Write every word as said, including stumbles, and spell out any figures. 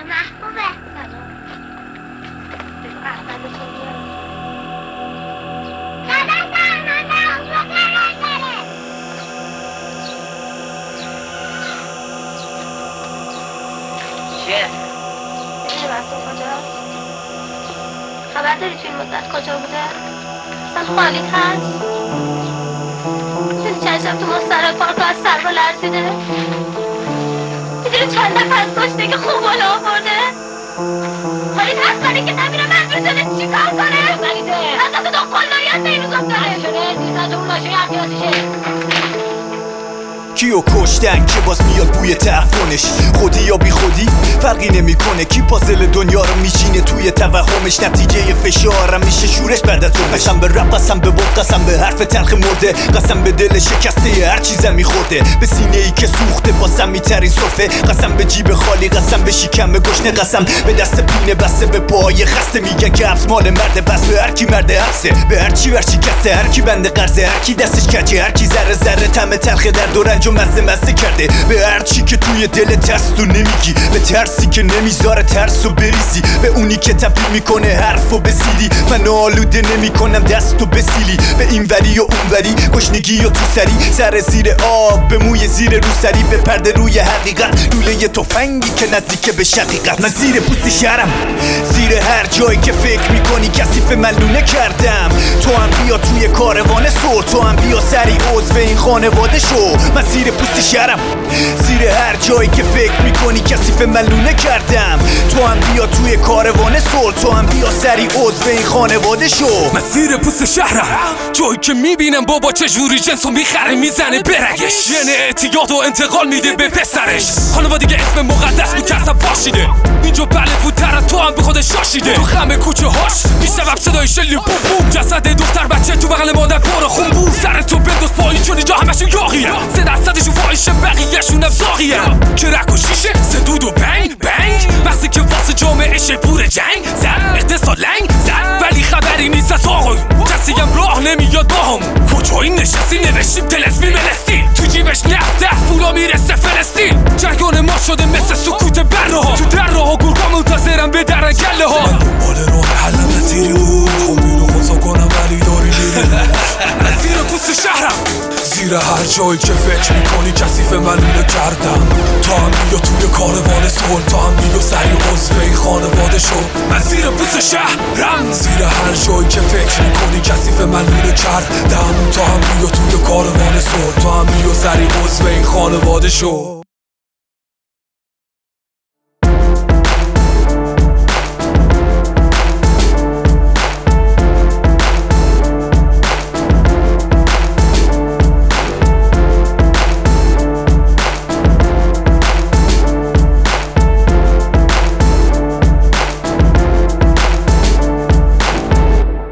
محبوبه. سلام. بگو احمد تو بیار. سلام احمد احمد داره. چیه؟ میدونی مسئول کجاست؟ خبر داری توی این مدت کجا بوده؟ اصلا خالیت هست؟ میدونی چند شب تو مستراح پارک از سرما لرزیده؟ میدونی چند نفر از گشنگی خوب بالا آورده؟ خالیت هست کنی که نمیره مجبور شده چی کار کنه؟ زنیده از تو دو قلدری هست این روزم داره شده دیزن تو اون ماشین هم پیاسیشه کیو کشتن که باز میاد بوی تعفنش، خودی یا بی خودی فرقی نمیکنه. کی پازل دنیا رو میچینه توی توهمش، نتیجه فشارم میشه شورش بعد از اون. قسم به رب، قسم به بود، قسم به حرف تلخ مرده، قسم به دل شکسته هر چیزم میخورده، به سینه ای که سوخته با سمی ترین صفه، قسم به جیب خالی، قسم به شکم گشنه، قسم به دست پینه بسته، به پای خسته. میگن که حبس مال مرده، پس به هر کی مرده حبسه، به هر چی ور شکسته، هر کی بنده قرضه، هر کی دستش کجه، هر کی ذره ذره طعم تلخ درد و رنج و مزه مزه کرده، به هر چی که توی دلت هست و نمیگی، به ترسی که نمیذاره ترسو بریزی، به اونی که تبدیل میکنه حرفو به سیدی. من آلوده نمیکنم دستو بسیلی، به این وری و اون وری، گشنگی و تو سری، سر زیر آب به موی زیر روسری، به پرده روی حقیقت، لوله تفنگی که نزدیک به شقیقت. من زیر پوست شهرم، زیر هر جایی که فکر میکنی کثیف ملونه کردم. تو هم بیا توی کاروان سر، تو هم بیا سری عضو این خانواده شو. من زیر پوست شهرم، زیر هر جایی که فکر میکنی کثیف ملونه کردم. تو هم بیا توی کاروان سر، تو هم بیا سری عضو این خانواده شو. من زیر پوست شهرم، جایی که میبینم بابا چجوری جنسو میخره میزنه برگش، یعنی اعتیاد و انتقال میده به پسرش. خانوادگی اسم مقدس بود که اصلا باشیده، اینجا بله بودتر تو هم به خودش شاشیده. تو خم کوچه هاش میشنوم صدای شلی بوم بوم، جسد دختر بچه تو بغل مادر پر خون بود. سر تو بنداز پایین چون اینجا همشون یاغیه، سه درصدشون فاحشه بقیه‌شون هم زاغیه. کرک و شیشه زدود و بنگ بنگ، مغزی که واسه جامعه شپور جنگ زد، اقتصاد لنگ زد ولی خبری نیست از آقای کسی هم راه نمیاد باهم. کجایی نشستی نوشتیم تلسمی ملستی، تو جیبش نفته پولا میرسه فلسطین. جنگان ما شده مثل سکوت برها، تو در راه و گرگا منتظرم به در گله ها. من دنبال راه حلم نتیری بود، خب اینو خوزا کنم ولی داری میری. من زیر پوست شهرم، زیر هر جایی که فکر میکنی کثیف ملونه کردم. تا هم بیا توی کاروان سر، تا هم بیا سری عضو این خانواده شو. من زیر پوست شهرم، زیر هر جایی که فکر میکنی کثیف ملونه کردم. تا هم بیا توی کاروان سر، تا هم بیا سری عضو این خانواده شو.